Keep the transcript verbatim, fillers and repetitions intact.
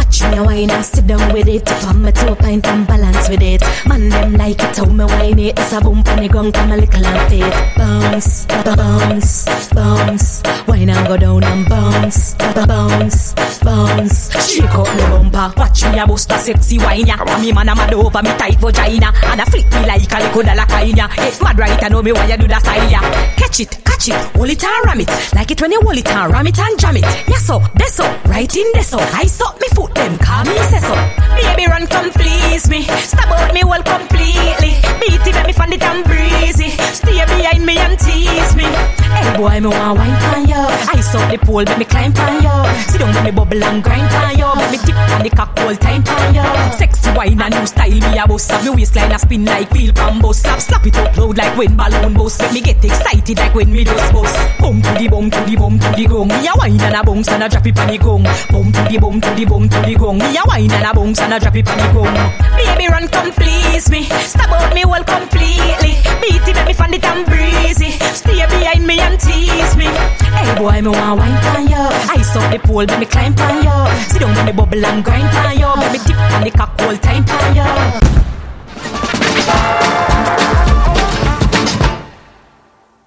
Watch me a wine and sit down with it. From my toe pint and balance with it. Man them like it how me wine it. It's a bump on the ground come a little and fit. Bounce, bounce, bounce. Wine and go down and bounce, bounce, bounce. Shake up the bumper. Watch me a bust a sexy wine ya. Me man a mad over me tight vagina. And a flick me like a little dollar kind ya. It's mad right I know me why you do that style ya. Catch it, catch it, hold it and ram it. Like it when you hold it and ram it and jam it. Yes so, this so, right in this so. I suck me foot them, call me say so. Baby run come please me. Stab out me well completely. Beat it let me find it and breezy. Stay behind me and tease me. Hey boy me want wine pan yo. I suck the pole let me climb pan yo. Sit down let me bubble and grind pan yo. Let me dip on the cock all time pan yo. Sexy wine and new style me a bust. Have me waistline a spin like wheel pan bust. Slap slap it up loud like when balloon bust. Let me get excited like when me just bust. Bum to the bum to the bum to the gong. Me a wine and a bounce and a drop it on the gong. Bum to the bum to the bum to the gong. Me a wine and a bounce and a drop it on the gong. Baby run come please me. Stab out me well completely. Beat it let me find it and breezy. Stay behind me and tease me. Hey boy me want wine pan yo. Ice up the pole let me climb pan yo. Sit down let me bubble and grind pan yo. Let me dip on the cock all time pan yo.